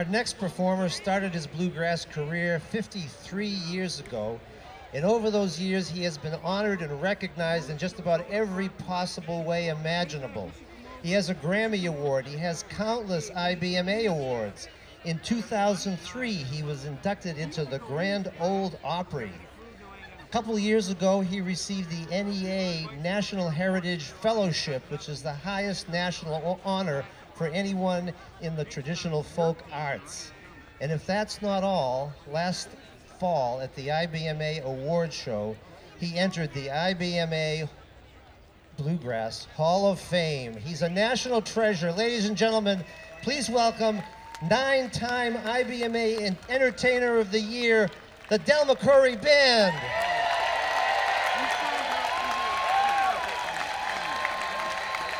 Our next performer started his bluegrass career 53 years ago, and over those years he has been honored and recognized in just about every possible way imaginable. He has a Grammy Award, he has countless IBMA awards. In 2003, he was inducted into the Grand Ole Opry. A couple of years ago, he received the NEA National Heritage Fellowship, which is the highest national honor for anyone in the traditional folk arts. And if that's not all, last fall at the IBMA Award Show, he entered the IBMA Bluegrass Hall of Fame. He's a national treasure. Ladies and gentlemen, please welcome 9-time IBMA Entertainer of the Year, the Del McCoury Band.